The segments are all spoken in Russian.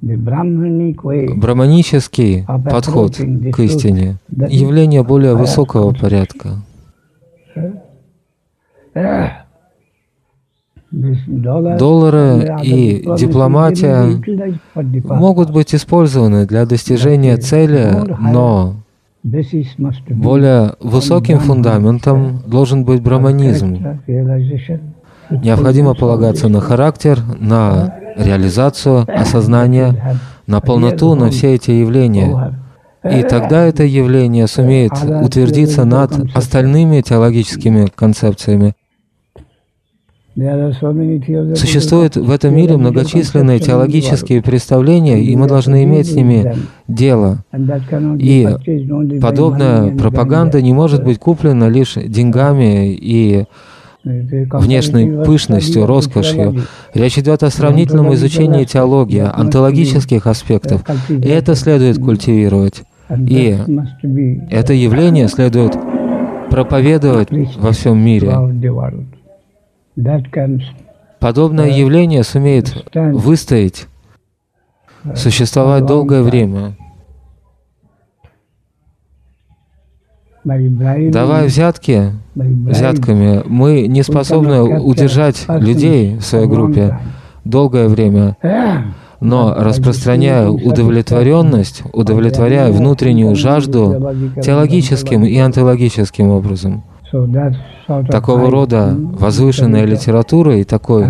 Браманический подход к истине — явление более высокого порядка. Доллары и дипломатия могут быть использованы для достижения цели, но более высоким фундаментом должен быть браманизм. Необходимо полагаться на характер, на реализацию, осознание, на полноту, на все эти явления. И тогда это явление сумеет утвердиться над остальными теологическими концепциями. Существуют в этом мире многочисленные теологические представления, и мы должны иметь с ними дело. И подобная пропаганда не может быть куплена лишь деньгами и внешней пышностью, роскошью. Речь идет о сравнительном изучении теологии, онтологических аспектов, и это следует культивировать. И это явление следует проповедовать во всем мире. Подобное явление сумеет выстоять, существовать долгое время. Давая взятками, мы не способны удержать людей в своей группе долгое время, но распространяя удовлетворенность, удовлетворяя внутреннюю жажду теологическим и онтологическим образом. Такого рода возвышенная литература и такой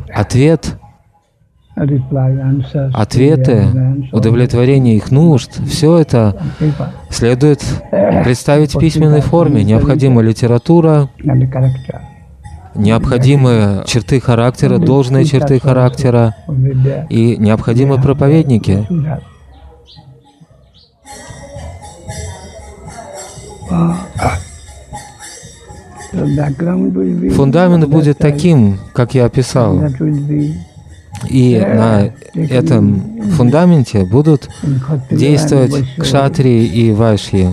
ответы, удовлетворение их нужд, все это следует представить в письменной форме. Необходима литература, необходимы черты характера, должные черты характера, и необходимы проповедники. Фундамент будет таким, как я описал. И на этом фундаменте будут действовать кшатрии и вайшьи.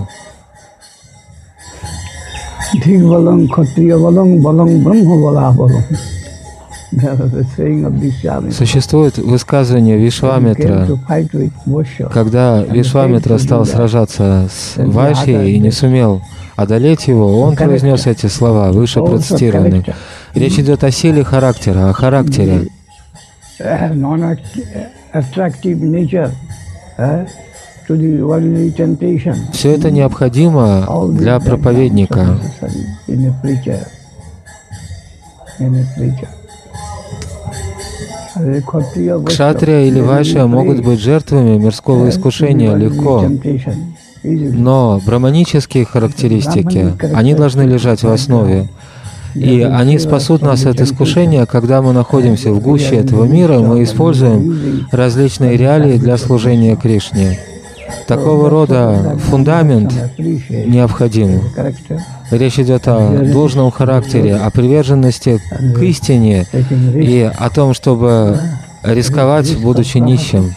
Существует высказывание Вишвамитра, когда Вишвамитра стал сражаться с Вайшьей и не сумел одолеть его, он произнес эти слова, выше процитированные. Речь идет о силе характера, о характере. Все это необходимо для проповедника. Кшатрия или вайшья могут быть жертвами мирского искушения легко, но браманические характеристики, они должны лежать в основе. И они спасут нас от искушения, когда мы находимся в гуще этого мира, мы используем различные реалии для служения Кришне. Такого рода фундамент необходим. Речь идет о должном характере, о приверженности к истине и о том, чтобы рисковать, будучи нищим.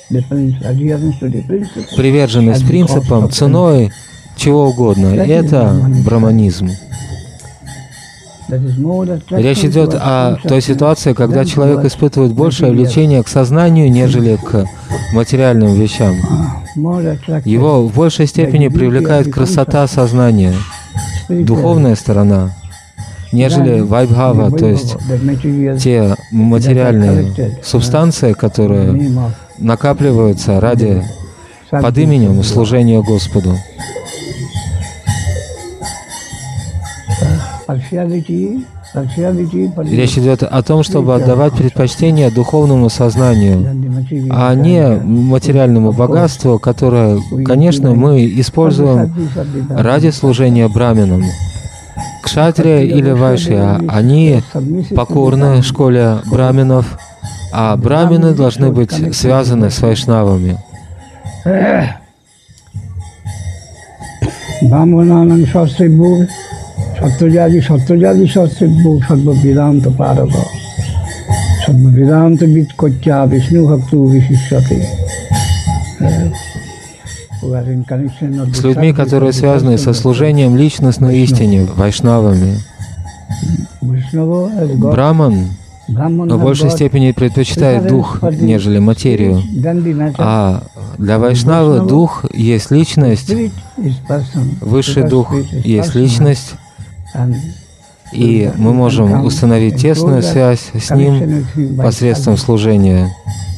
Приверженность принципам ценой чего угодно. Это браманизм. Речь идет о той ситуации, когда человек испытывает большее влечение к сознанию, нежели к материальным вещам. Его в большей степени привлекает красота сознания, духовная сторона, нежели вайбхава, то есть те материальные субстанции, которые накапливаются ради под именем служения Господу. Речь идет о том, чтобы отдавать предпочтение духовному сознанию, а не материальному богатству, которое, конечно, мы используем ради служения браминам. Кшатрия или вайшья, они покорны школе браминов, а брамины должны быть связаны с вайшнавами. Sattvajaji Sattvasidhu Sarva Vedanta Parava Sarva Vedanta Vitkotya Vishnu Bhaktu Vishishyate. С людьми, которые связаны со служением личностной истине, вайшнавами. Браман но в большей степени предпочитает дух, нежели материю. А для вайшнавы дух есть личность, высший дух есть личность, и мы можем установить тесную связь с ним посредством служения.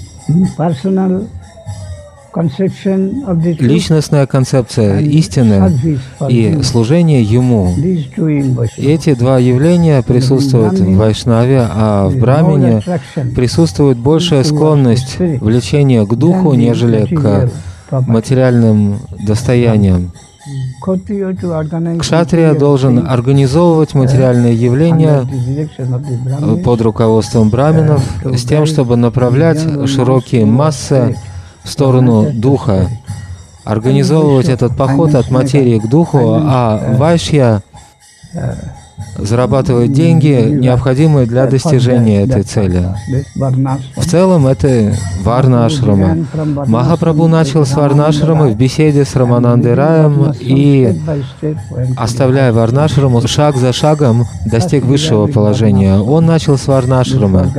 Личностная концепция истины и служение Ему. Эти два явления присутствуют в вайшнаве, а в брамине присутствует большая склонность влечения к духу, нежели к материальным достояниям. Кшатрия должен организовывать материальные явления под руководством браминов с тем, чтобы направлять широкие массы в сторону духа, организовывать этот поход от материи к духу, а вайшья зарабатывает деньги, необходимые для достижения этой цели. В целом, это варна-ашрама. Махапрабху начал с варна-ашрамы в беседе с Раманандой Раем и, оставляя варна-ашраму, шаг за шагом достиг высшего положения. Он начал с варна-ашрамы,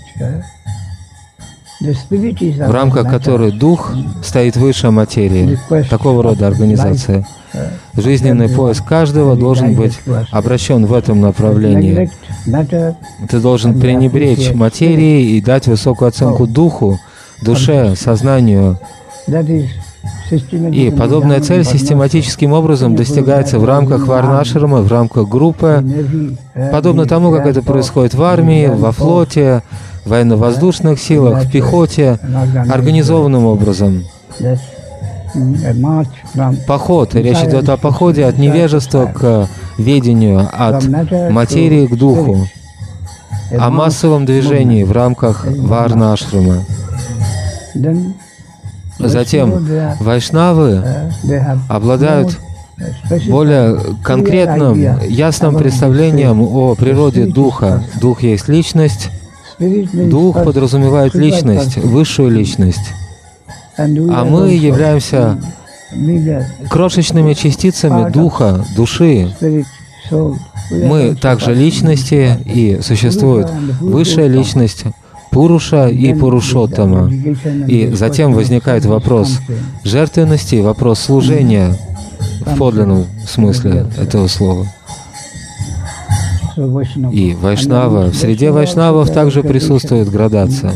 в рамках которой дух стоит выше материи. Такого рода организация. Жизненный поиск каждого должен быть обращен в этом направлении. Ты должен пренебречь материей и дать высокую оценку духу, душе, сознанию. И подобная цель систематическим образом достигается в рамках варна-ашрамы, в рамках группы, подобно тому, как это происходит в армии, во флоте, в военно-воздушных силах, в пехоте, организованным образом. Поход. Речь идет о походе от невежества к ведению, от материи к духу, о массовом движении в рамках варна-ашрамы. Затем вайшнавы обладают более конкретным, ясным представлением о природе духа. Дух есть личность, дух подразумевает личность, высшую личность. А мы являемся крошечными частицами духа, души. Мы также личности, и существует высшая личность, Пуруша и Пурушоттама. И затем возникает вопрос жертвенности, вопрос служения в подлинном смысле этого слова. И вайшнава, в среде вайшнавов также присутствует градация.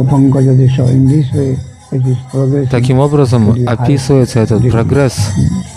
Таким образом, описывается этот прогресс